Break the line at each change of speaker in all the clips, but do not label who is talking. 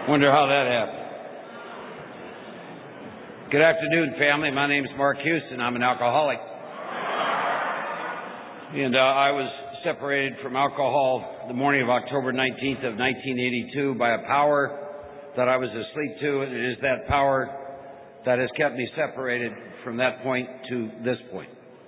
Wonder how that happened. Good afternoon, family. My name is Mark Houston. I'm an alcoholic. And I was separated from alcohol the morning of October 19th of 1982 by a power that I was asleep to, and it is that power that has kept me separated from that point to this point.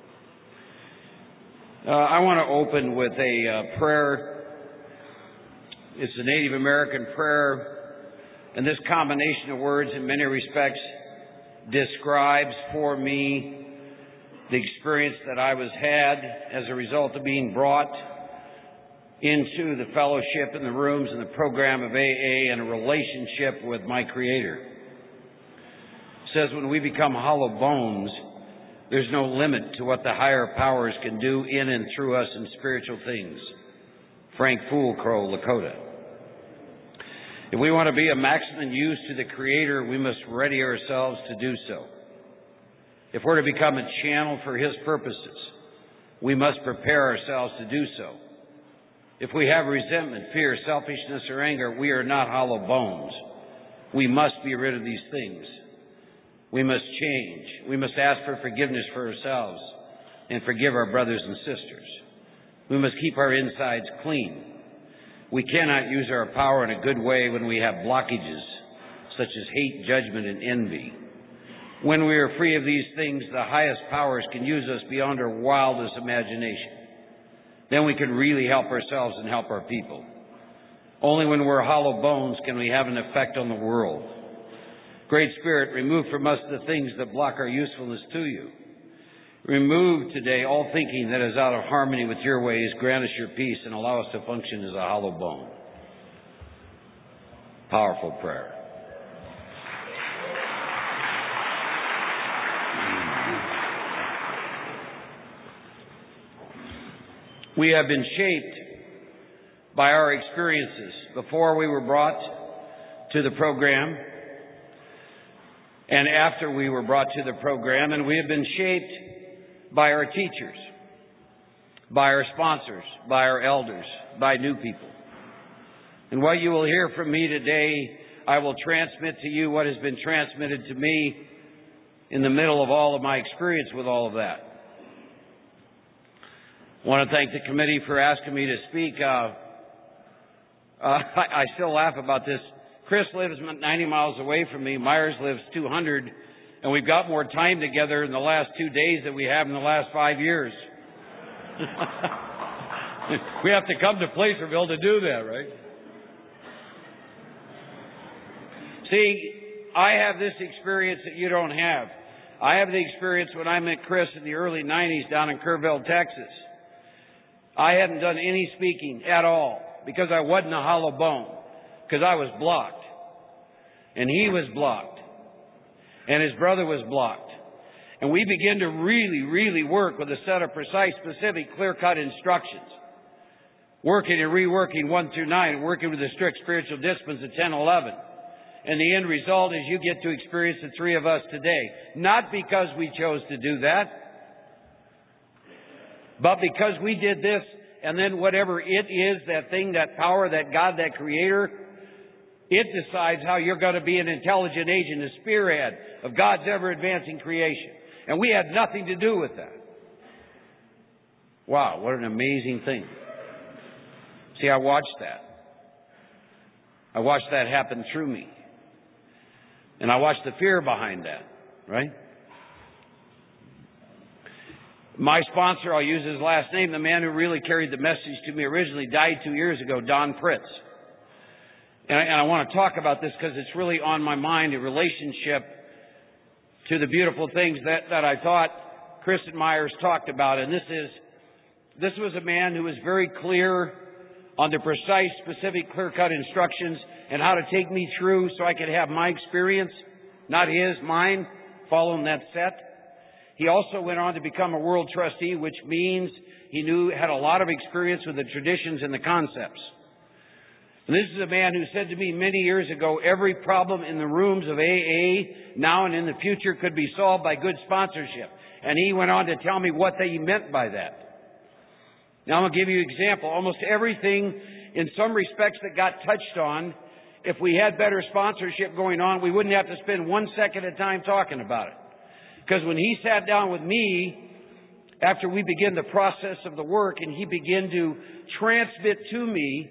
I want to open with a prayer. It's a Native American prayer. And this combination of words, in many respects, describes for me the experience that I had as a result of being brought into the fellowship in the rooms and the program of AA and a relationship with my Creator. It says when we become hollow bones, there's no limit to what the higher powers can do in and through us in spiritual things. Frank Foolcrow, Lakota. If we want to be a maximum use to the Creator, we must ready ourselves to do so. If we're to become a channel for His purposes, we must prepare ourselves to do so. If we have resentment, fear, selfishness, or anger, we are not hollow bones. We must be rid of these things. We must change. We must ask for forgiveness for ourselves and forgive our brothers and sisters. We must keep our insides clean. We cannot use our power in a good way when we have blockages, such as hate, judgment, and envy. When we are free of these things, the highest powers can use us beyond our wildest imagination. Then we can really help ourselves and help our people. Only when we're hollow bones can we have an effect on the world. Great Spirit, remove from us the things that block our usefulness to you. Remove today all thinking that is out of harmony with your ways. Grant us your peace and allow us to function as a hollow bone. Powerful prayer. We have been shaped by our experiences before we were brought to the program and after we were brought to the program, and we have been shaped by our teachers, by our sponsors, by our elders, by new people. And what you will hear from me today, I will transmit to you what has been transmitted to me in the middle of all of my experience with all of that. I want to thank the committee for asking me to speak. I still laugh about this. Chris lives 90 miles away from me. Myers lives 200. And we've got more time together in the last 2 days than we have in the last 5 years. We have to come to Placerville to do that, right? See, I have this experience that you don't have. I have the experience when I met Chris in the early 90s down in Kerrville, Texas. I hadn't done any speaking at all because I wasn't a hollow bone, because I was blocked. And he was blocked. And his brother was blocked. And we began to really work with a set of precise, specific, clear-cut instructions. Working and reworking 1 through 9, working with the strict spiritual disciplines of 10, 11. And the end result is you get to experience the three of us today. Not because we chose to do that, but because we did this, and then whatever it is, that thing, that power, that God, that Creator, it decides how you're going to be an intelligent agent, a spearhead of God's ever-advancing creation. And we had nothing to do with that. Wow, what an amazing thing. See, I watched that. I watched that happen through me. And I watched the fear behind that, right? My sponsor, I'll use his last name, the man who really carried the message to me originally, died 2 years ago, Don Pritz. And I want to talk about this because it's really on my mind, a relationship to the beautiful things that I thought Chris and Myers talked about. And this was a man who was very clear on the precise, specific, clear-cut instructions and how to take me through so I could have my experience, not his, mine, following that set. He also went on to become a world trustee, which means he had a lot of experience with the traditions and the concepts. And this is a man who said to me many years ago, every problem in the rooms of AA now and in the future could be solved by good sponsorship. And he went on to tell me what he meant by that. Now I'm going to give you an example. Almost everything in some respects that got touched on if we had better sponsorship going on, we wouldn't have to spend 1 second of time talking about it. Because when he sat down with me, after we began the process of the work, and he began to transmit to me,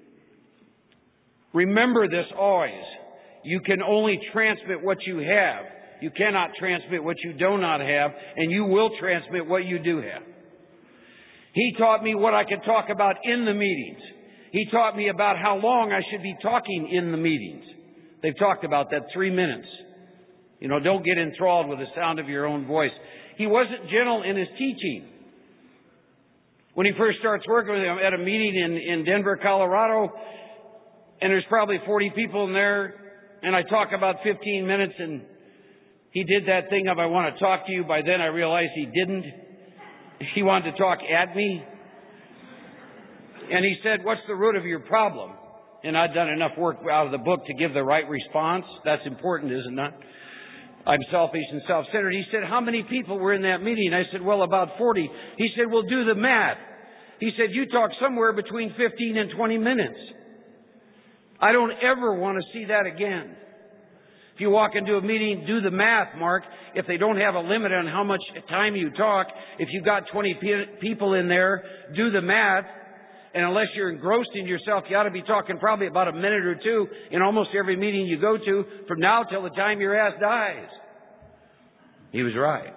remember this always. You can only transmit what you have. You cannot transmit what you do not have, and you will transmit what you do have. He taught me what I could talk about in the meetings. He taught me about how long I should be talking in the meetings. They've talked about that 3 minutes. You know, don't get enthralled with the sound of your own voice. He wasn't gentle in his teaching. When he first starts working with him at a meeting in Denver, Colorado, and there's probably 40 people in there, and I talk about 15 minutes, and he did that thing of, I want to talk to you. By then I realized he didn't. He wanted to talk at me. And he said, what's the root of your problem? And I'd done enough work out of the book to give the right response. That's important, isn't it? I'm selfish and self-centered. He said, how many people were in that meeting? I said, well, about 40. He said, well, do the math. He said, you talk somewhere between 15 and 20 minutes. I don't ever want to see that again. If you walk into a meeting, do the math, Mark. If they don't have a limit on how much time you talk, if you've got 20 people in there, do the math. And unless you're engrossed in yourself, you ought to be talking probably about a minute or two in almost every meeting you go to from now till the time your ass dies. He was right.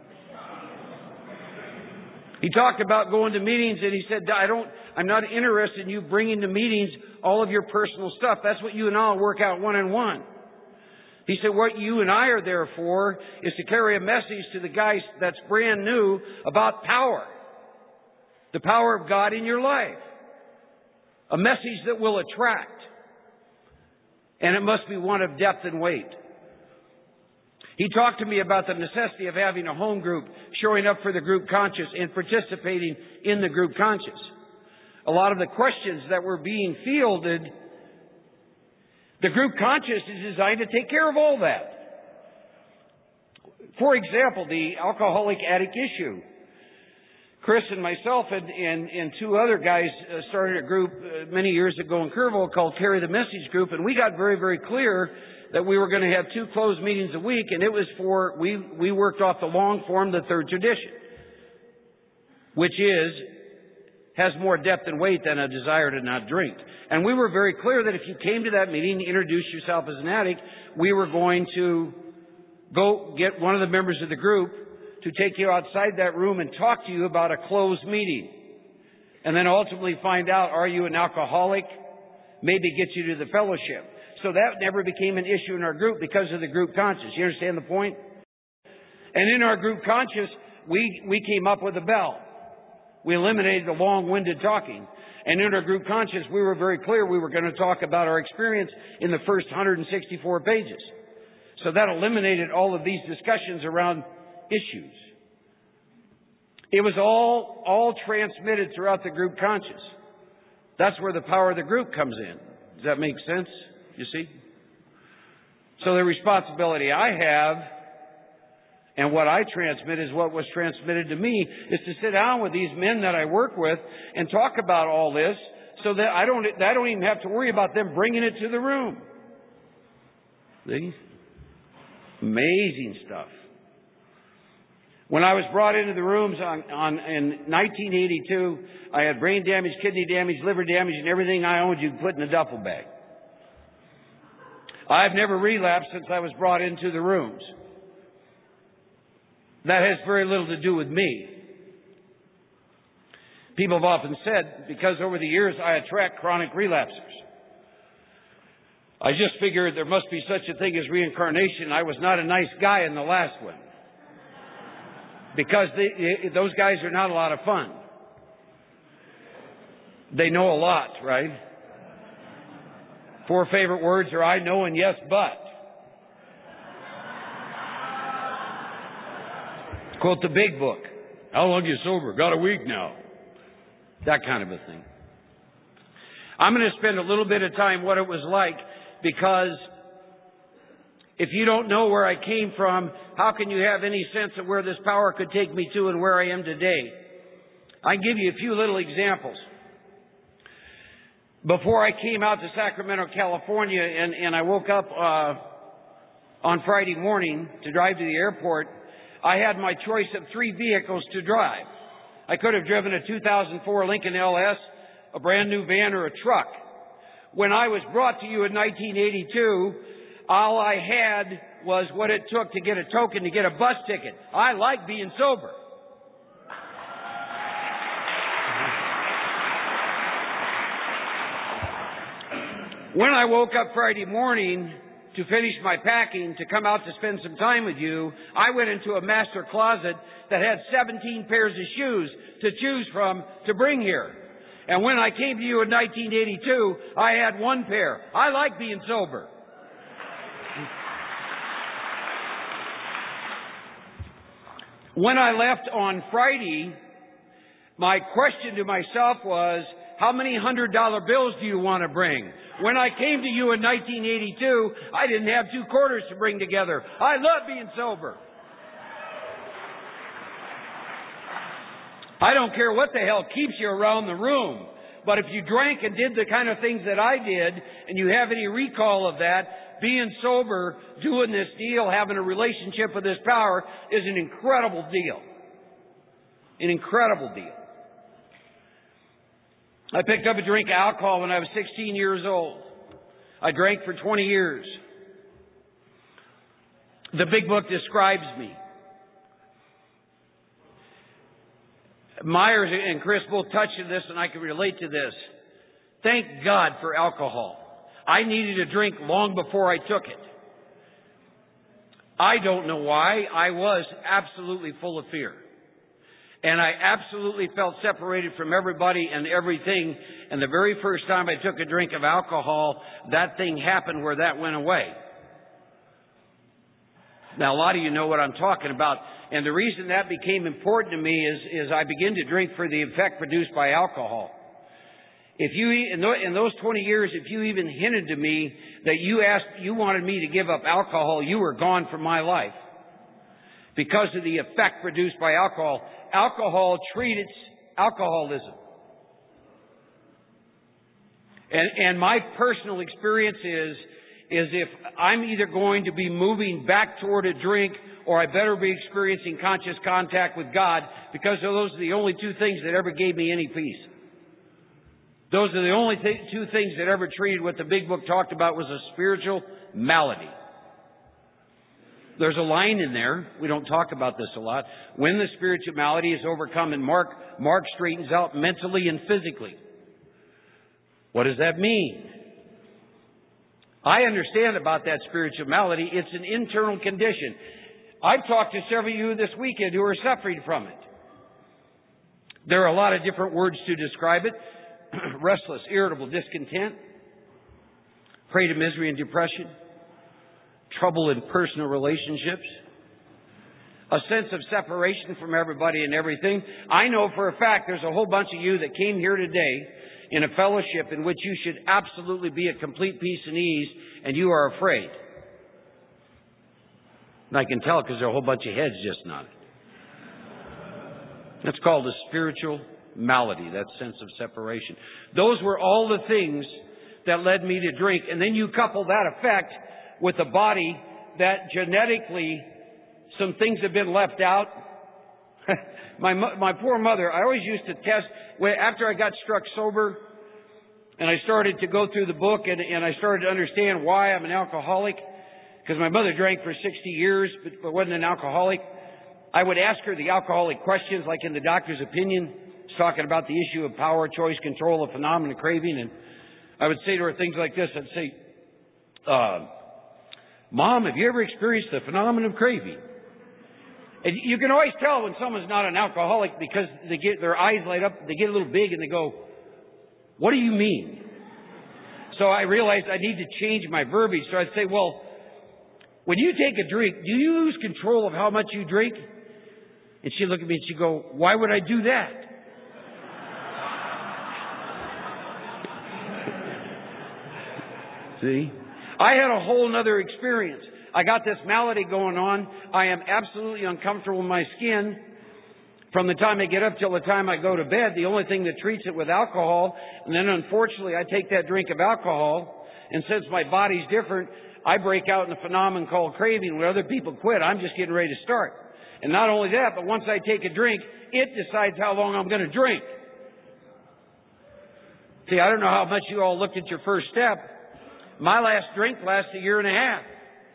He talked about going to meetings, and he said, I'm not interested in you bringing to meetings all of your personal stuff. That's what you and I will work out one-on-one. He said, what you and I are there for is to carry a message to the guys that's brand new about power. The power of God in your life. A message that will attract. And it must be one of depth and weight. He talked to me about the necessity of having a home group, showing up for the group conscious, and participating in the group conscious. A lot of the questions that were being fielded, the group conscious is designed to take care of all that. For example, the alcoholic addict issue. Chris and myself and two other guys started a group many years ago in Kerrville called Carry the Message Group, and we got very, very clear that we were going to have 2 closed meetings a week, and it was we worked off the long form, the third tradition, which has more depth and weight than a desire to not drink. And we were very clear that if you came to that meeting, introduced yourself as an addict, we were going to go get one of the members of the group to take you outside that room and talk to you about a closed meeting. And then ultimately find out, are you an alcoholic? Maybe get you to the fellowship. So that never became an issue in our group because of the group conscious. You understand the point? And in our group conscious, we came up with a bell. We eliminated the long-winded talking. And in our group conscious, we were very clear we were going to talk about our experience in the first 164 pages. So that eliminated all of these discussions around issues. It was all transmitted throughout the group conscious. That's where the power of the group comes in. Does that make sense? You see? So the responsibility I have and what I transmit is what was transmitted to me is to sit down with these men that I work with and talk about all this so that I don't even have to worry about them bringing it to the room. See? Amazing stuff. When I was brought into the rooms in 1982, I had brain damage, kidney damage, liver damage, and everything I owned you could put in a duffel bag. I've never relapsed since I was brought into the rooms. That has very little to do with me. People have often said, because over the years I attract chronic relapsers. I just figured there must be such a thing as reincarnation. I was not a nice guy in the last one. Because those guys are not a lot of fun. They know a lot, right? 4 favorite words are I know and yes, but. Quote the big book. How long are you sober? Got a week now. That kind of a thing. I'm going to spend a little bit of time what it was like, because if you don't know where I came from, how can you have any sense of where this power could take me to and where I am today? I can give you a few little examples. before I came out to Sacramento, California, and I woke up on Friday morning to drive to the airport, I had my choice of 3 vehicles to drive. I could have driven a 2004 Lincoln LS, a brand new van, or a truck. When I was brought to you in 1982, all I had was what it took to get a token to get a bus ticket. I like being sober. When I woke up Friday morning to finish my packing, to come out to spend some time with you, I went into a master closet that had 17 pairs of shoes to choose from to bring here. And when I came to you in 1982, I had 1 pair. I like being sober. When I left on Friday, my question to myself was, how many $100 bills do you want to bring? When I came to you in 1982, I didn't have 2 quarters to bring together. I love being sober. I don't care what the hell keeps you around the room. But if you drank and did the kind of things that I did, and you have any recall of that, being sober, doing this deal, having a relationship with this power is an incredible deal. An incredible deal. I picked up a drink of alcohol when I was 16 years old. I drank for 20 years. The Big Book describes me. Myers and Chris both touched on this, and I can relate to this. Thank God for alcohol. I needed a drink long before I took it. I don't know why. I was absolutely full of fear. And I absolutely felt separated from everybody and everything. And the very first time I took a drink of alcohol, that thing happened where that went away. Now, a lot of you know what I'm talking about. And the reason that became important to me is I began to drink for the effect produced by alcohol. If you, in those 20 years, if you even hinted to me that you wanted me to give up alcohol, you were gone from my life. Because of the effect produced by alcohol. Alcohol treats alcoholism. And my personal experience is if I'm either going to be moving back toward a drink or I better be experiencing conscious contact with God, because those are the only 2 things that ever gave me any peace. Those are the only 2 things that ever treated what the Big Book talked about was a spiritual malady. There's a line in there. We don't talk about this a lot. When the spiritual malady is overcome, and Mark straightens out mentally and physically. What does that mean? I understand about that spiritual malady. It's an internal condition. I've talked to several of you this weekend who are suffering from it. There are a lot of different words to describe it. Restless, irritable, discontent, prey to misery and depression, trouble in personal relationships, a sense of separation from everybody and everything. I know for a fact there's a whole bunch of you that came here today in a fellowship in which you should absolutely be at complete peace and ease, and you are afraid. And I can tell because there are a whole bunch of heads just nodded. That's called a spiritual malady, that sense of separation. Those were all the things that led me to drink. And then you couple that effect with a body that genetically some things have been left out. My poor mother, I always used to test, after I got struck sober and I started to go through the book and I started to understand why I'm an alcoholic, because my mother drank for 60 years but wasn't an alcoholic. I would ask her the alcoholic questions, like in the doctor's opinion. It's talking about the issue of power, choice, control, of phenomenon, craving. And I would say to her things like this. I'd say, Mom, have you ever experienced the phenomenon of craving? And you can always tell when someone's not an alcoholic because their eyes light up, they get a little big and they go, what do you mean? So I realized I need to change my verbiage. So I'd say, well, when you take a drink, do you lose control of how much you drink? And she'd look at me and she'd go, why would I do that? See? I had a whole other experience. I got this malady going on. I am absolutely uncomfortable in my skin. From the time I get up till the time I go to bed, the only thing that treats it with alcohol, and then unfortunately I take that drink of alcohol, and since my body's different, I break out in a phenomenon called craving. When other people quit, I'm just getting ready to start. And not only that, but once I take a drink, it decides how long I'm going to drink. See, I don't know how much you all looked at your first step. My last drink lasts a year and a half.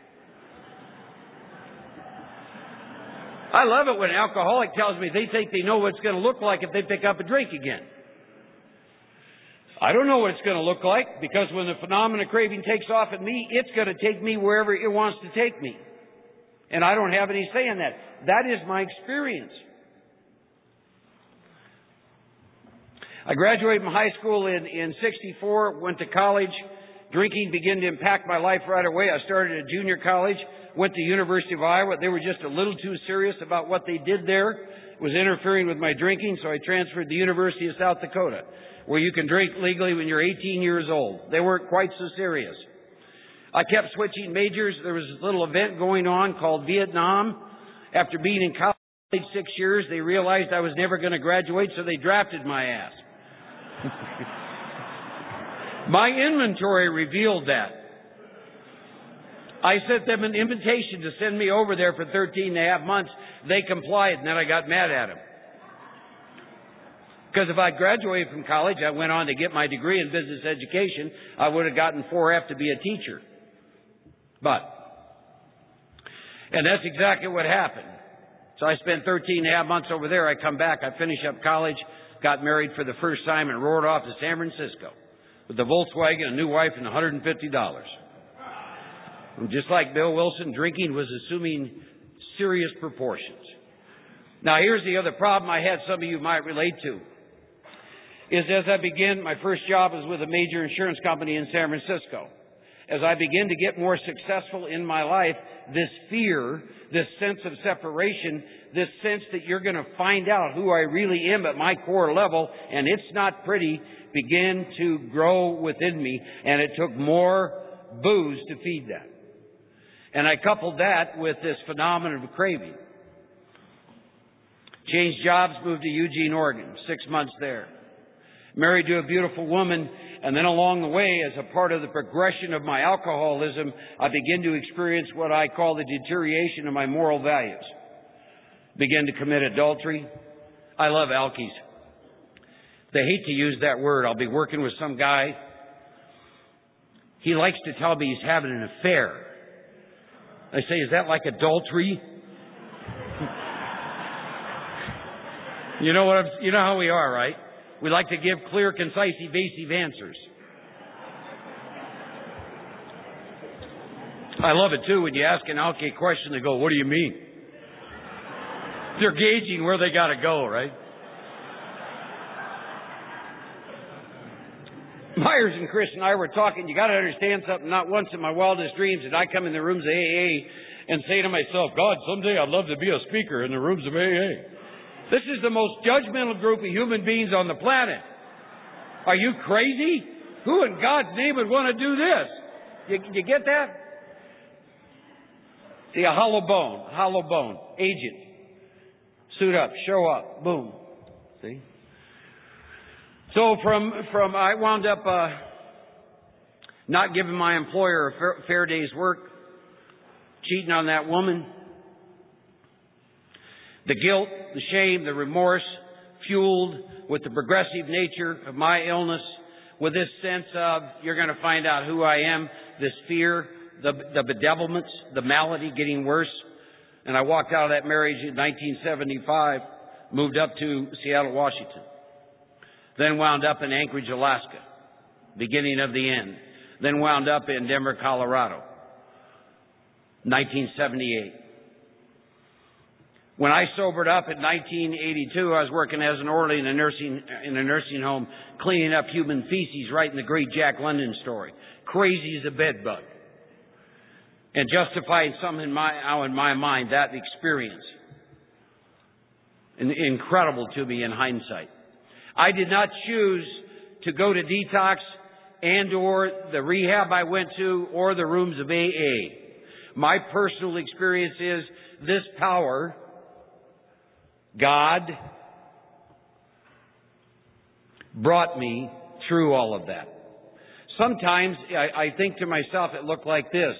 I love it when an alcoholic tells me they think they know what it's going to look like if they pick up a drink again. I don't know what it's going to look like, because when the phenomenon of craving takes off at me, it's going to take me wherever it wants to take me. And I don't have any say in that. That is my experience. I graduated from high school in 64, went to college. Drinking began to impact my life right away. I started at junior college, went to University of Iowa. They were just a little too serious about what they did there. It was interfering with my drinking, so I transferred to the University of South Dakota, where you can drink legally when you're 18 years old. They weren't quite so serious. I kept switching majors. There was a little event going on called Vietnam. After being in college 6 years, they realized I was never going to graduate, so they drafted my ass. My inventory revealed that. I sent them an invitation to send me over there for 13 and a half months. They complied, and then I got mad at them. Because if I graduated from college, I went on to get my degree in business education, I would have gotten 4F to be a teacher. And that's exactly what happened. So I spent 13 and a half months over there. I come back, I finish up college, got married for the first time, and roared off to San Francisco with a Volkswagen, a new wife, and $150. And just like Bill Wilson, drinking was assuming serious proportions. Now, here's the other problem I had some of you might relate to. Is as I began, my first job was with a major insurance company in San Francisco. As I began to get more successful in my life, this fear, this sense of separation, this sense that you're going to find out who I really am at my core level, and it's not pretty, began to grow within me, and it took more booze to feed that. And I coupled that with this phenomenon of craving. Changed jobs, moved to Eugene, Oregon, 6 months there. Married to a beautiful woman, and then along the way, as a part of the progression of my alcoholism, I began to experience what I call the deterioration of my moral values. Began to commit adultery. I love alkies. They hate to use that word. I'll be working with some guy. He likes to tell me he's having an affair. I say, is that like adultery? You know how we are, right? We like to give clear, concise, evasive answers. I love it, too, when you ask an alky a question, they go, what do you mean? They're gauging where they got to go, right? Myers and Chris and I were talking. You got to understand something. Not once in my wildest dreams did I come in the rooms of AA and say to myself, God, someday I'd love to be a speaker in the rooms of AA. This is the most judgmental group of human beings on the planet. Are you crazy? Who in God's name would want to do this? You get that? See, a hollow bone, agent. Suit up, show up, boom. See? So from I wound up not giving my employer a fair day's work, cheating on that woman. The guilt, the shame, the remorse, fueled with the progressive nature of my illness, with this sense of, you're going to find out who I am, this fear, the bedevilments, the malady getting worse. And I walked out of that marriage in 1975, moved up to Seattle, Washington. Then wound up in Anchorage, Alaska, beginning of the end. Then wound up in Denver, Colorado, 1978. When I sobered up in 1982, I was working as an orderly in a nursing home, cleaning up human feces, writing the great Jack London story. Crazy as a bedbug. And justifying something in my mind, that experience. Incredible to me in hindsight. I did not choose to go to detox and or the rehab I went to or the rooms of AA. My personal experience is this power God brought me through all of that. Sometimes I think to myself, it looked like this.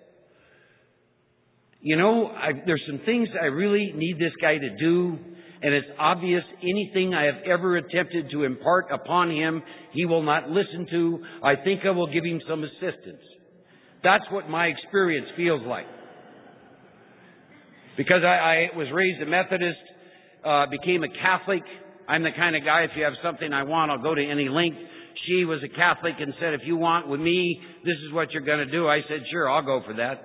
There's some things I really need this guy to do, and it's obvious anything I have ever attempted to impart upon him, he will not listen to. I think I will give him some assistance. That's what my experience feels like. Because I was raised a Methodist, became a Catholic. I'm the kind of guy, if you have something I want, I'll go to any length. She was a Catholic and said, if you want with me, this is what you're going to do. I said, sure, I'll go for that.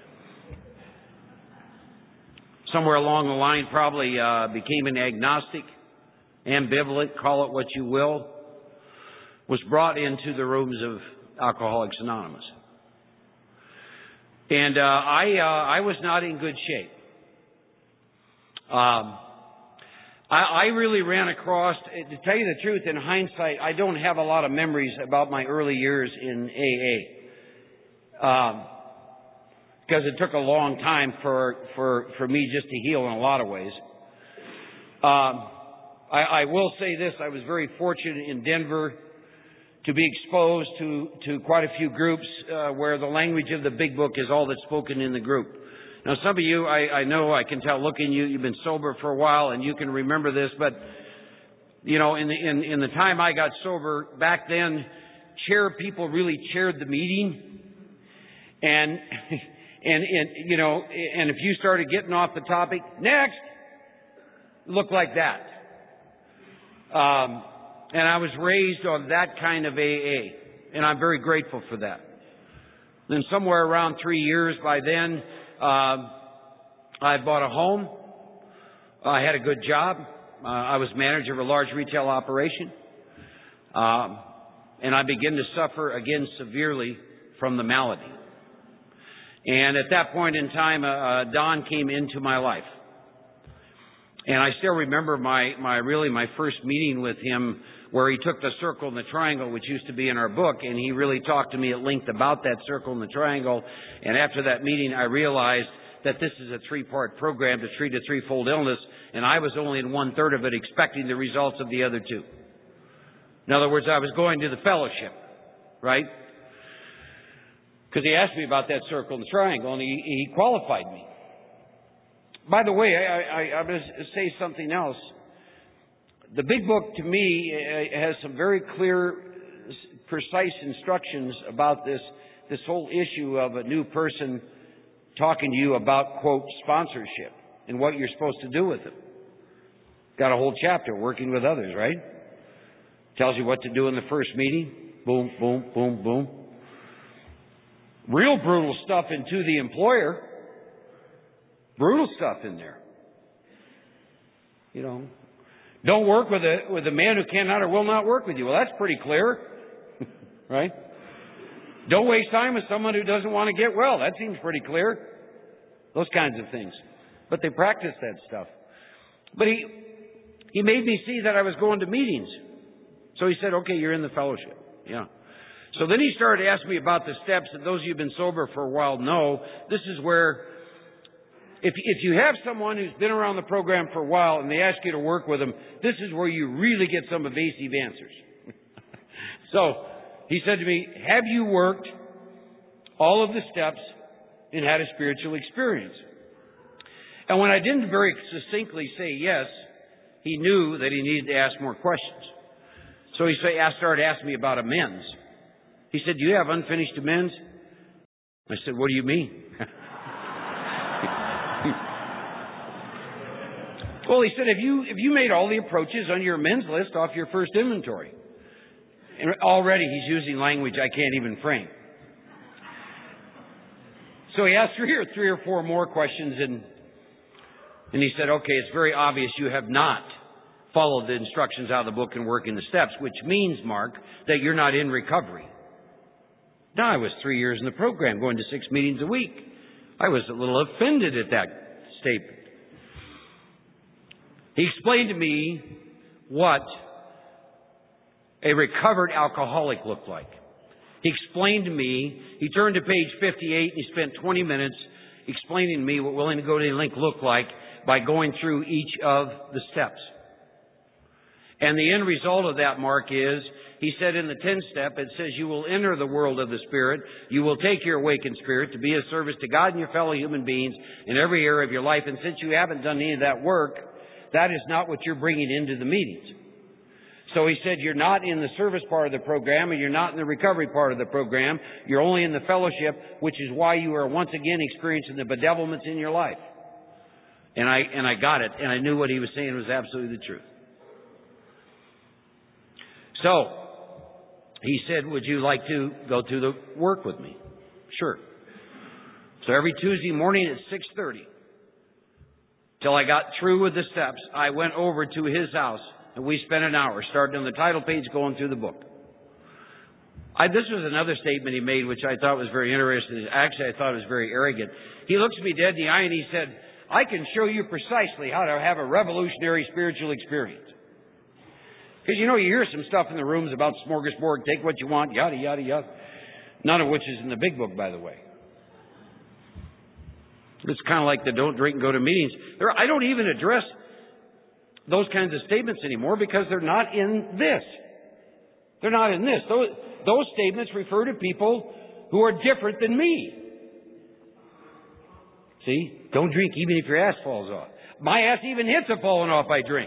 Somewhere along the line, probably became an agnostic, ambivalent, call it what you will, was brought into the rooms of Alcoholics Anonymous. And I was not in good shape. I really ran across, to tell you the truth, in hindsight, I don't have a lot of memories about my early years in AA. Because it took a long time for me just to heal in a lot of ways. I will say this, I was very fortunate in Denver to be exposed to quite a few groups where the language of the Big Book is all that's spoken in the group. Now, some of you, I know, I can tell, looking you've been sober for a while, and you can remember this, but, in the time I got sober, back then, people really chaired the meeting, and if you started getting off the topic, next, looked like that. And I was raised on that kind of AA, and I'm very grateful for that. Then somewhere around 3 years by then, I bought a home. I had a good job. I was manager of a large retail operation. And I began to suffer again severely from the malady. And at that point in time, Don came into my life. And I still remember my first meeting with him, where he took the circle and the triangle, which used to be in our book, and he really talked to me at length about that circle and the triangle. And after that meeting, I realized that this is a 3-part program to treat a threefold illness, and I was only in 1/3 of it, expecting the results of the other 2. In other words, I was going to the fellowship, right? Because he asked me about that circle and the triangle, and he qualified me. By the way, I'm going to say something else. The Big Book, to me, has some very clear, precise instructions about this whole issue of a new person talking to you about, quote, sponsorship and what you're supposed to do with them. Got a whole chapter, working with others, right? Tells you what to do in the first meeting. Boom, boom, boom, boom. Real brutal stuff into the employer. Brutal stuff in there. Don't work with a man who cannot or will not work with you. Well, that's pretty clear, right? Don't waste time with someone who doesn't want to get well. That seems pretty clear. Those kinds of things. But they practice that stuff. But he made me see that I was going to meetings. So he said, okay, you're in the fellowship. Yeah. So then he started asking me about the steps, and those of you who've been sober for a while know this is where, if you have someone who's been around the program for a while and they ask you to work with them, this is where you really get some evasive answers. So he said to me, have you worked all of the steps and had a spiritual experience? And when I didn't very succinctly say yes, he knew that he needed to ask more questions. So he started asking me about amends. He said, do you have unfinished amends? I said, what do you mean? Well, he said, have you made all the approaches on your amends list off your first inventory? And already he's using language I can't even frame. So he asked three or four more questions, and he said, okay, it's very obvious you have not followed the instructions out of the book and working the steps, which means, Mark, that you're not in recovery. Now, I was 3 years in the program, going to 6 meetings a week. I was a little offended at that statement. He explained to me what a recovered alcoholic looked like. He explained to me, he turned to page 58 and he spent 20 minutes explaining to me what willing to go to any length looked like by going through each of the steps. And the end result of that, Mark, is, he said in the 10th step, it says, you will enter the world of the Spirit. You will take your awakened spirit to be of service to God and your fellow human beings in every area of your life. And since you haven't done any of that work, that is not what you're bringing into the meetings. So he said, you're not in the service part of the program, and you're not in the recovery part of the program. You're only in the fellowship, which is why you are once again experiencing the bedevilments in your life. And I got it, and I knew what he was saying was absolutely the truth. So, he said, would you like to go through the work with me? Sure. So every Tuesday morning at 6:30, till I got through with the steps, I went over to his house, and we spent an hour, starting on the title page, going through the book. This was another statement he made, which I thought was very interesting. Actually, I thought it was very arrogant. He looks me dead in the eye, and he said, I can show you precisely how to have a revolutionary spiritual experience. Because, you hear some stuff in the rooms about smorgasbord, take what you want, yada, yada, yada. None of which is in the big book, by the way. It's kind of like the don't drink and go to meetings. I don't even address those kinds of statements anymore because they're not in this. They're not in this. Those statements refer to people who are different than me. See? Don't drink even if your ass falls off. My ass even hits a falling off I drink.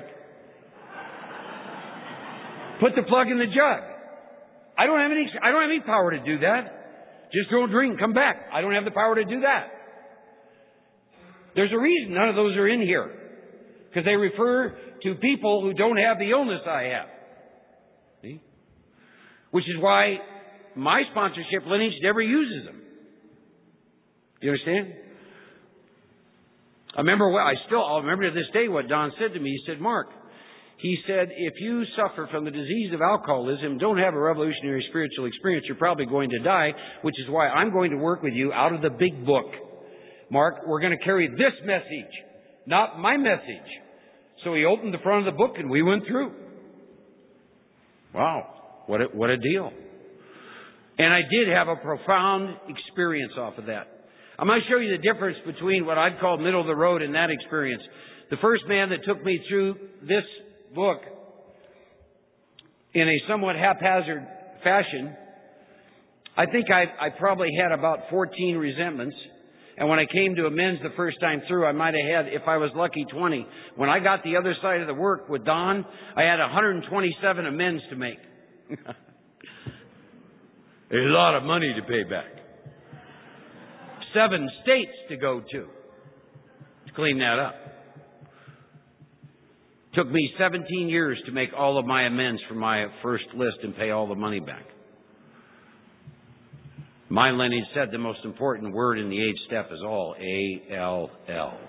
Put the plug in the jug. I don't have any power to do that. Just don't drink and come back. I don't have the power to do that. There's a reason none of those are in here. Because they refer to people who don't have the illness I have. See? Which is why my sponsorship lineage never uses them. You understand? I'll remember to this day what Don said to me. He said, Mark, he said, if you suffer from the disease of alcoholism, don't have a revolutionary spiritual experience, you're probably going to die, which is why I'm going to work with you out of the big book. Mark, we're going to carry this message, not my message. So he opened the front of the book and we went through. Wow, what a deal. And I did have a profound experience off of that. I'm going to show you the difference between what I'd call middle of the road and that experience. The first man that took me through this book in a somewhat haphazard fashion, I think I probably had about 14 resentments. And when I came to amends the first time through, I might have had, if I was lucky, 20. When I got the other side of the work with Don, I had 127 amends to make. There's a lot of money to pay back. 7 states to go to clean that up. Took me 17 years to make all of my amends for my first list and pay all the money back. My lineage said the most important word in the 8th step is all. A-L-L.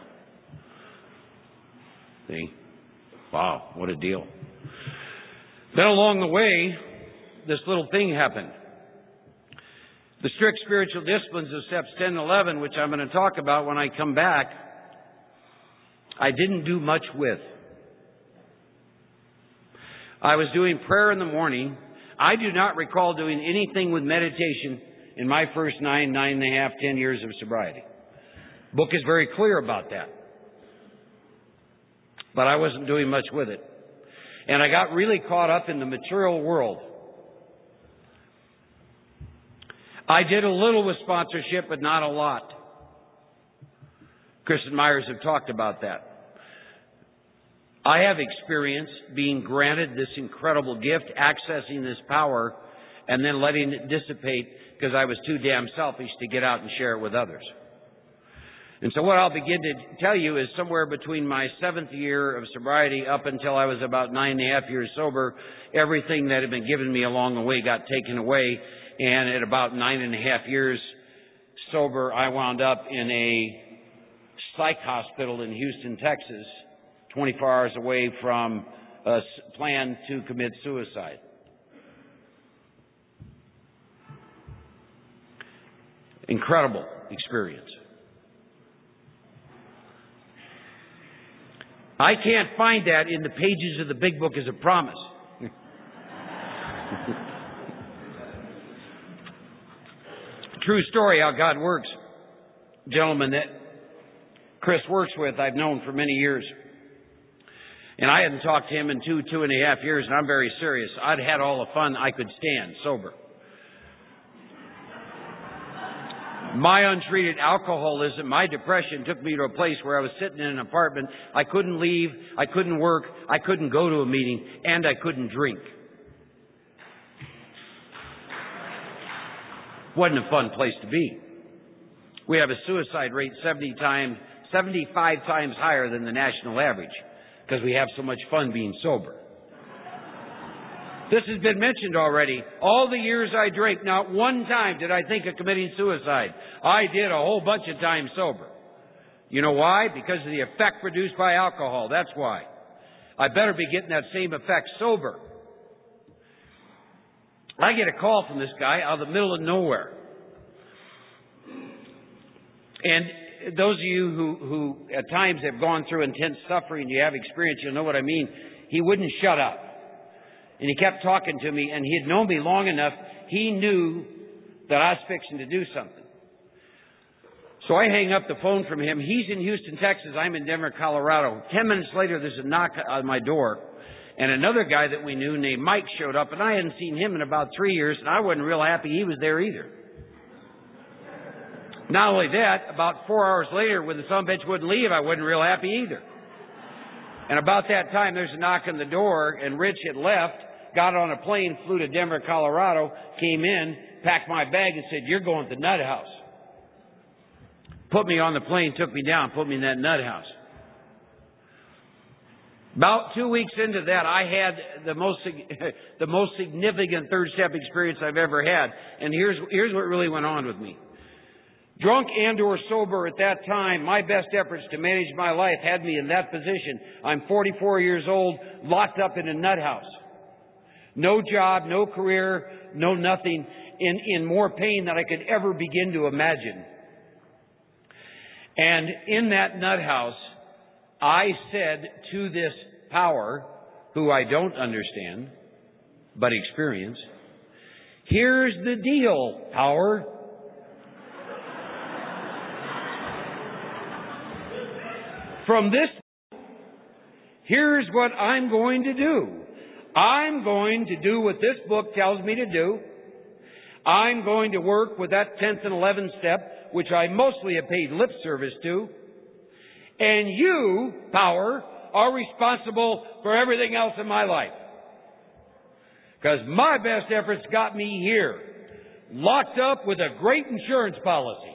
See? Wow, what a deal. Then along the way, this little thing happened. The strict spiritual disciplines of steps 10 and 11, which I'm going to talk about when I come back, I didn't do much with. I was doing prayer in the morning. I do not recall doing anything with meditation in my first 9.5, 10 years of sobriety. The book is very clear about that. But I wasn't doing much with it. And I got really caught up in the material world. I did a little with sponsorship, but not a lot. Chris and Myers have talked about that. I have experienced being granted this incredible gift, accessing this power, and then letting it dissipate because I was too damn selfish to get out and share it with others. And so what I'll begin to tell you is somewhere between my 7th year of sobriety up until I was about 9.5 years sober, everything that had been given me along the way got taken away. And at about 9.5 years sober, I wound up in a psych hospital in Houston, Texas, 24 hours away from a plan to commit suicide. Incredible experience. I can't find that in the pages of the big book as a promise. True story how God works. Gentleman that Chris works with, I've known for many years. And I hadn't talked to him in 2.5 years, and I'm very serious. I'd had all the fun I could stand sober. My untreated alcoholism, my depression took me to a place where I was sitting in an apartment. I couldn't leave, I couldn't work, I couldn't go to a meeting, and I couldn't drink. Wasn't a fun place to be. We have a suicide rate 75 times higher than the national average because we have so much fun being sober. This has been mentioned already. All the years I drank, not one time did I think of committing suicide. I did a whole bunch of times sober. You know why? Because of the effect produced by alcohol. That's why. I better be getting that same effect sober. I get a call from this guy out of the middle of nowhere. And those of you who at times have gone through intense suffering, you have experience, you'll know what I mean. He wouldn't shut up. And he kept talking to me, and he had known me long enough, he knew that I was fixing to do something. So I hang up the phone from him. He's in Houston, Texas. I'm in Denver, Colorado. 10 minutes later, there's a knock on my door, and another guy that we knew named Mike showed up, and I hadn't seen him in about 3 years, and I wasn't real happy he was there either. Not only that, about 4 hours later, when the sumbitch wouldn't leave, I wasn't real happy either. And about that time, there's a knock on the door, and Rich had left, got on a plane, flew to Denver, Colorado, came in, packed my bag, and said, "You're going to the nut house." Put me on the plane, took me down, put me in that nut house. About 2 weeks into that, I had the most significant third step experience I've ever had. And here's what really went on with me. Drunk and or sober at that time, my best efforts to manage my life had me in that position. I'm 44 years old, locked up in a nut house. No job, no career, no nothing, in more pain than I could ever begin to imagine. And in that nut house, I said to this power, who I don't understand, but experience, "Here's the deal, power. From this, here's what I'm going to do. I'm going to do what this book tells me to do. I'm going to work with that 10th and 11th step, which I mostly have paid lip service to. And you, power, are responsible for everything else in my life. Because my best efforts got me here, locked up with a great insurance policy."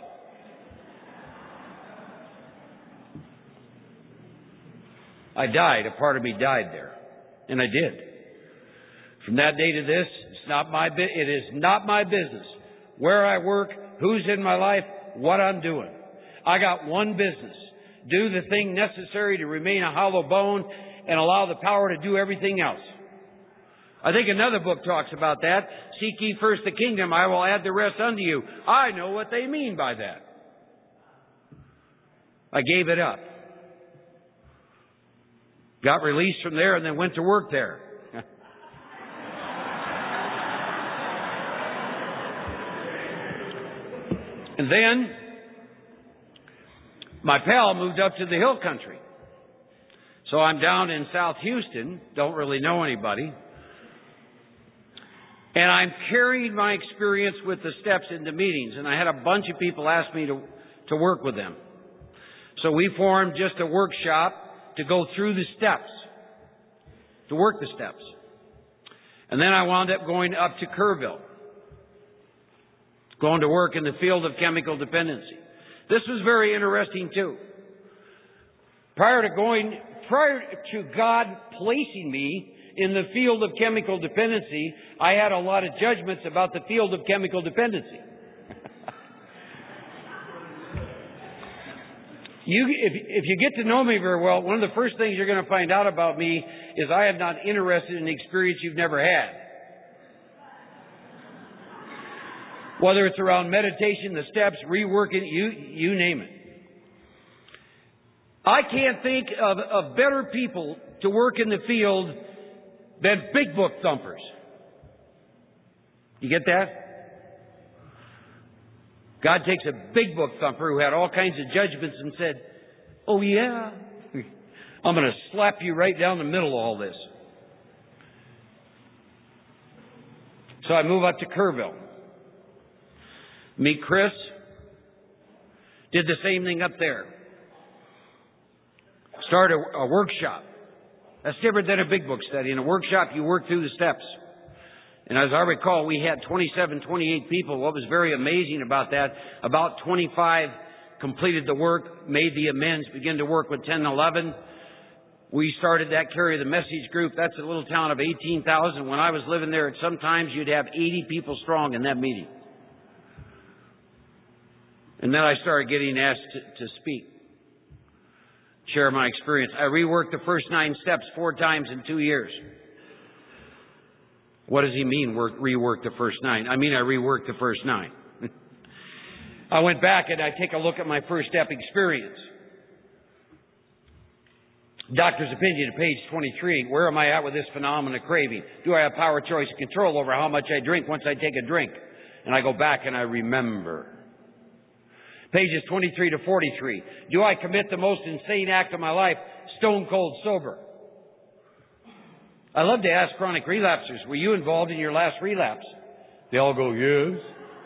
I died. A part of me died there. And I did. From that day to this, it is not my business where I work, who's in my life, what I'm doing. I got one business. Do the thing necessary to remain a hollow bone and allow the power to do everything else. I think another book talks about that. Seek ye first the kingdom, I will add the rest unto you. I know what they mean by that. I gave it up. Got released from there and then went to work there. And then my pal moved up to the hill country. So I'm down in South Houston, don't really know anybody. And I'm carrying my experience with the steps into meetings. And I had a bunch of people ask me to work with them. So we formed just a workshop to go through the steps, to work the steps. And then I wound up going up to Kerrville, going to work in the field of chemical dependency. This was very interesting too. Prior to God placing me in the field of chemical dependency, I had a lot of judgments about the field of chemical dependency. If you get to know me very well, one of the first things you're going to find out about me is I am not interested in an experience you've never had. Whether it's around meditation, the steps, reworking, you name it. I can't think of better people to work in the field than big book thumpers. You get that? God takes a big book thumper who had all kinds of judgments and said, Oh, yeah? I'm going to slap you right down the middle of all this. So I move up to Kerrville. Meet Chris. Did the same thing up there. Start a workshop. That's different than a big book study. In a workshop, you work through the steps. And as I recall, we had 27, 28 people. What was very amazing about that, about 25 completed the work, made the amends, began to work with 10, 11. We started that Carry the Message group. That's a little town of 18,000. When I was living there, sometimes you'd have 80 people strong in that meeting. And then I started getting asked to speak, share my experience. I reworked the first 9 steps 4 times in 2 years. What does he mean, rework the first 9? I mean, I reworked the first 9. I went back and I take a look at my first step experience. Doctor's opinion, page 23. Where am I at with this phenomenon of craving? Do I have power, choice, and control over how much I drink once I take a drink? And I go back and I remember. Pages 23 to 43. Do I commit the most insane act of my life, stone cold sober? I love to ask chronic relapsers, were you involved in your last relapse? They all go, yes.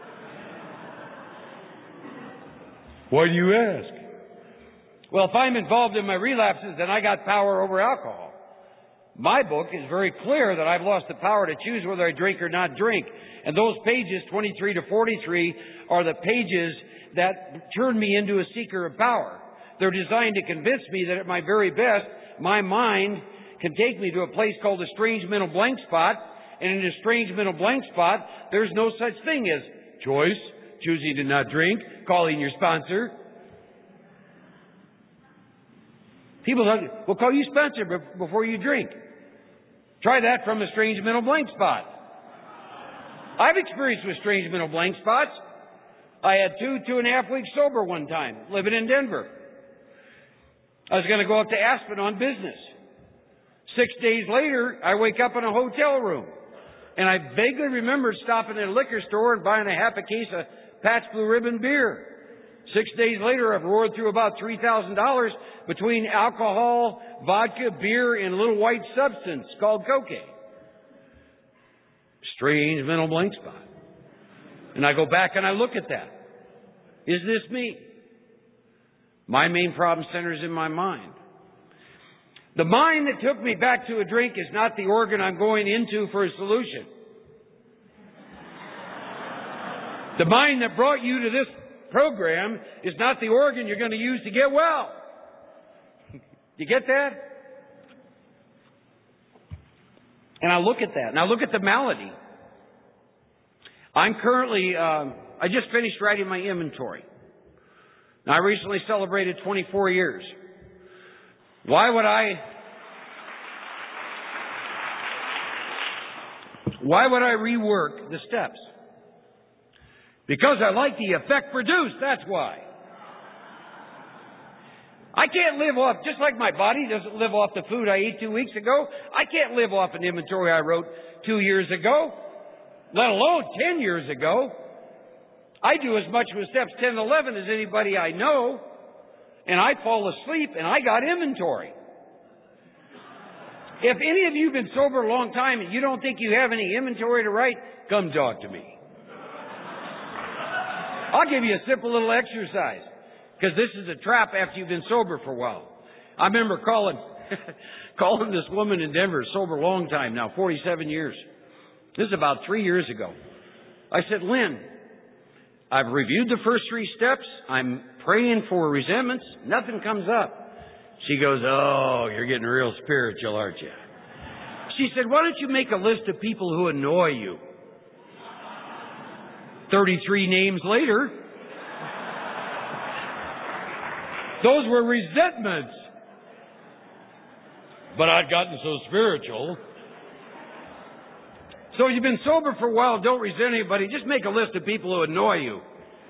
Why do you ask? Well, if I'm involved in my relapses, then I got power over alcohol. My book is very clear that I've lost the power to choose whether I drink or not drink. And those pages, 23 to 43, are the pages that turn me into a seeker of power. They're designed to convince me that at my very best, my mind can take me to a place called a strange mental blank spot. And in a strange mental blank spot, there's no such thing as choice, choosing to not drink, calling your sponsor. People will call you sponsor before you drink. Try that from a strange mental blank spot. I've experienced with strange mental blank spots. I had 2.5 weeks sober one time, living in Denver. I was going to go up to Aspen on business. 6 days later, I wake up in a hotel room. And I vaguely remember stopping at a liquor store and buying a half a case of Pat's Blue Ribbon beer. 6 days later, I've roared through about $3,000 between alcohol, vodka, beer, and a little white substance called cocaine. Strange mental blank spot. And I go back and I look at that. Is this me? My main problem centers in my mind. The mind that took me back to a drink is not the organ I'm going into for a solution. The mind that brought you to this program is not the organ you're going to use to get well. You get that? And I look at that, and I look at the malady. I'm currently, I just finished writing my inventory. Now, I recently celebrated 24 years. Why would I rework the steps? Because I like the effect produced, that's why. I can't live off, just like my body doesn't live off the food I ate 2 weeks ago, I can't live off an inventory I wrote 2 years ago, let alone 10 years ago. I do as much with steps 10 and 11 as anybody I know, and I fall asleep and I got inventory. If any of you have been sober a long time and you don't think you have any inventory to write, come talk to me. I'll give you a simple little exercise, because this is a trap after you've been sober for a while. I remember calling this woman in Denver, sober a long time now, 47 years. This is about 3 years ago. I said, Lynn, I've reviewed the first 3 steps. I'm praying for resentments. Nothing comes up. She goes, oh, you're getting real spiritual, aren't you? She said, why don't you make a list of people who annoy you? 33 names later, those were resentments. But I'd gotten so spiritual. So if you've been sober for a while, don't resent anybody. Just make a list of people who annoy you.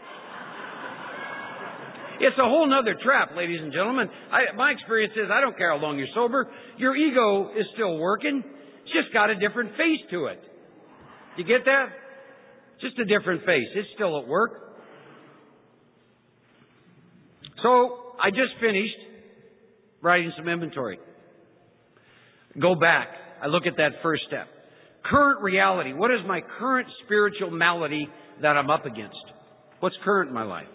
It's a whole nother trap, ladies and gentlemen. My experience is I don't care how long you're sober. Your ego is still working. It's just got a different face to it. You get that? Just a different face. It's still at work. So I just finished writing some inventory. Go back. I look at that first step. Current reality. What is my current spiritual malady that I'm up against? What's current in my life?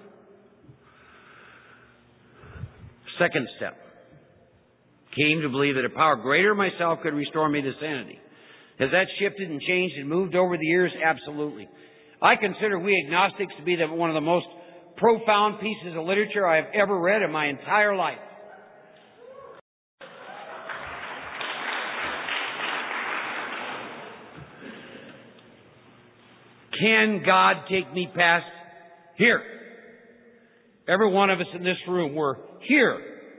Second step. Came to believe that a power greater than myself could restore me to sanity. Has that shifted and changed and moved over the years? Absolutely. I consider We Agnostics to be one of the most profound pieces of literature I have ever read in my entire life. Can God take me past here? Every one of us in this room, we're here.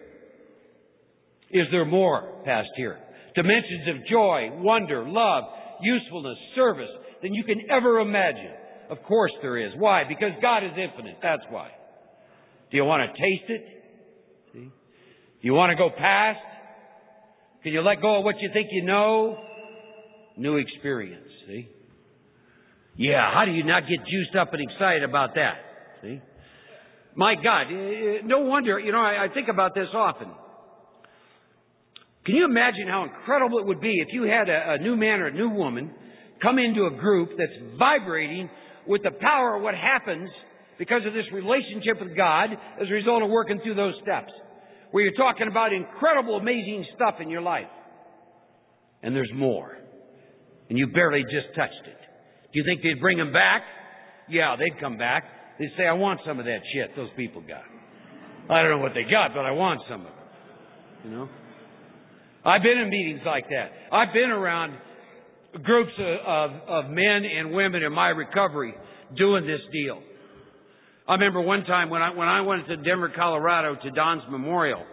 Is there more past here? Dimensions of joy, wonder, love, usefulness, service than you can ever imagine. Of course there is. Why? Because God is infinite. That's why. Do you want to taste it? See? Do you want to go past? Can you let go of what you think you know? New experience. See? Yeah, how do you not get juiced up and excited about that? See? My God, no wonder, I think about this often. Can you imagine how incredible it would be if you had a new man or a new woman come into a group that's vibrating with the power of what happens because of this relationship with God as a result of working through those steps, where you're talking about incredible, amazing stuff in your life. And there's more. And you barely just touched it. Do you think they'd bring them back? Yeah, they'd come back. They'd say, I want some of that shit those people got. I don't know what they got, but I want some of it. I've been in meetings like that. I've been around groups of men and women in my recovery doing this deal. I remember one time when I went to Denver, Colorado to Don's memorial.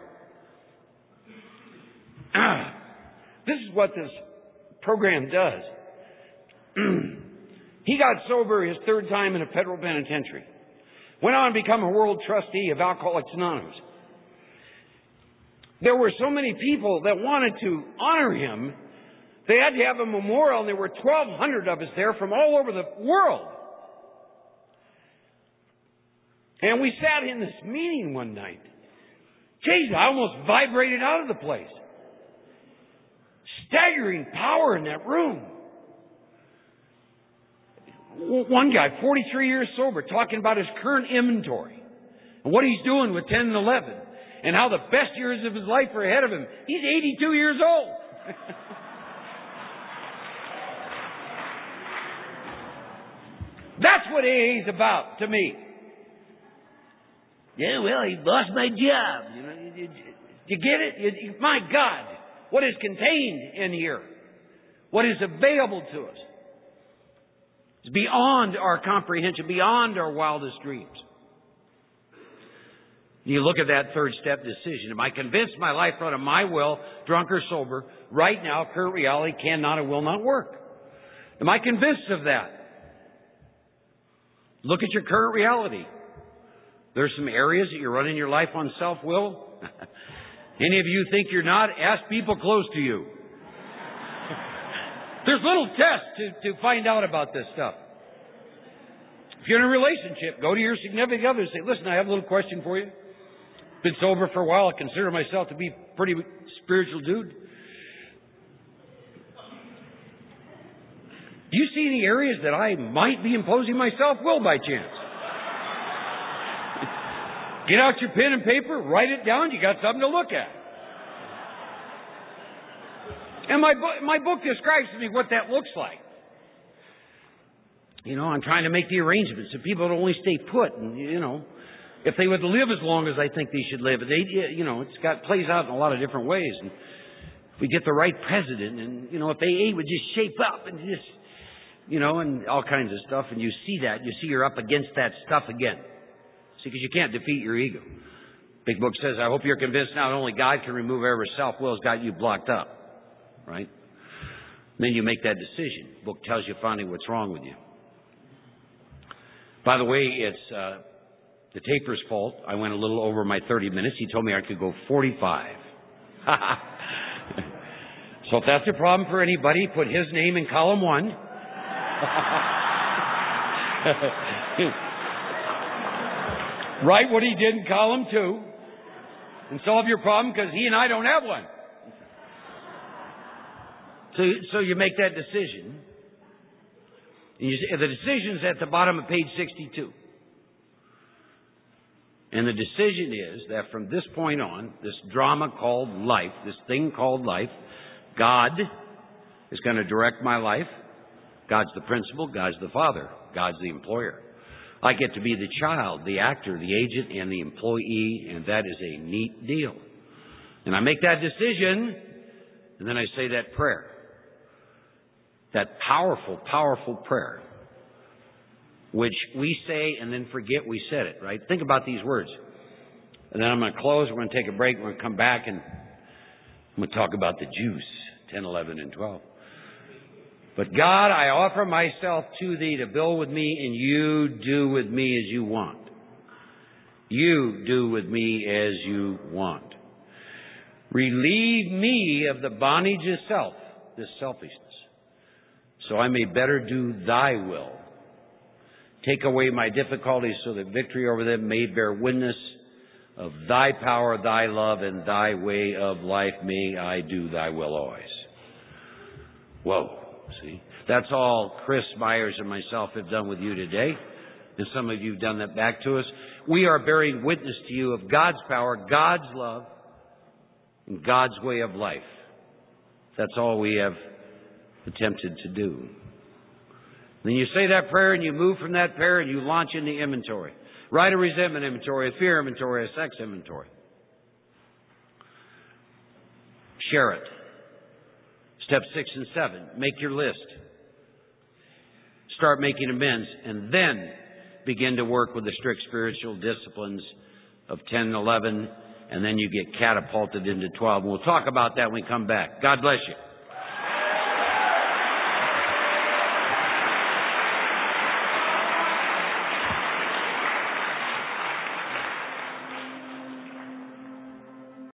This is what this program does. He got sober his third time in a federal penitentiary. Went on to become a world trustee of Alcoholics Anonymous. There were so many people that wanted to honor him, they had to have a memorial, and there were 1,200 of us there from all over the world. And we sat in this meeting one night. Jeez, I almost vibrated out of the place. Staggering power in that room. One guy, 43 years sober, talking about his current inventory and what he's doing with 10 and 11 and how the best years of his life are ahead of him. He's 82 years old. That's what AA is about to me. Yeah, well, he lost my job. You get it? My God, what is contained in here? What is available to us? It's beyond our comprehension, beyond our wildest dreams. You look at that third step decision. Am I convinced my life out of my will, drunk or sober, right now, current reality, cannot and will not work? Am I convinced of that? Look at your current reality. There's some areas that you're running your life on self-will. Any of you think you're not? Ask people close to you. There's little tests to find out about this stuff. If you're in a relationship, go to your significant other and say, listen, I have a little question for you. Been sober for a while. I consider myself to be a pretty spiritual dude. Do you see any areas that I might be imposing my self-will by chance? Get out your pen and paper, write it down. You got something to look at. And my book describes to me what that looks like. I'm trying to make the arrangements so people don't only stay put. And, if they would live as long as I think they should live, it's plays out in a lot of different ways. And if we get the right president, and, if AA would just shape up and just, and all kinds of stuff, and you see that, you're up against that stuff again. See, because you can't defeat your ego. Big Book says, I hope you're convinced not only God can remove every self-will has got you blocked up. Right? Then you make that decision. The book tells you finally what's wrong with you. By the way, it's the taper's fault. I went a little over my 30 minutes. He told me I could go 45. So if that's a problem for anybody, put his name in column 1. Write what he did in column 2. and solve your problem because he and I don't have one. So you make that decision. The decision's at the bottom of page 62. And the decision is that from this point on, this drama called life, this thing called life, God is going to direct my life. God's the principal, God's the father, God's the employer. I get to be the child, the actor, the agent, and the employee, and that is a neat deal. And I make that decision, and then I say that prayer. That powerful, powerful prayer, which we say and then forget we said it, right? Think about these words. And then I'm going to close. We're going to take a break. We're going to come back and I'm going to talk about the juice, 10, 11, and 12. But God, I offer myself to Thee to build with me, and You do with me as You want. You do with me as You want. Relieve me of the bondage of self, this selfishness, so I may better do Thy will. Take away my difficulties so that victory over them may bear witness of Thy power, Thy love, and Thy way of life. May I do Thy will always. Whoa, see? That's all Chris Myers and myself have done with you today. And some of you have done that back to us. We are bearing witness to you of God's power, God's love, and God's way of life. That's all we have attempted to do. Then you say that prayer and you move from that prayer and you launch in the inventory. Write a resentment inventory, a fear inventory, a sex inventory. Share it. Step 6 and 7, make your list. Start making amends and then begin to work with the strict spiritual disciplines of 10 and 11, and then you get catapulted into 12. And we'll talk about that when we come back. God bless you.